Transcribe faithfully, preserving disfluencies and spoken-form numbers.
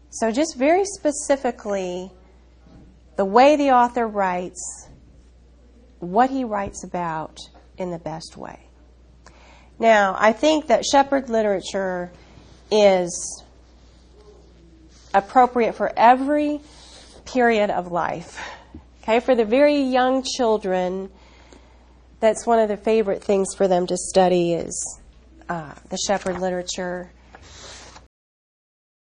So just very specifically, the way the author writes, what he writes about in the best way. Now, I think that shepherd literature is appropriate for every period of life. Okay, for the very young children, that's one of the favorite things for them to study is uh, the shepherd literature.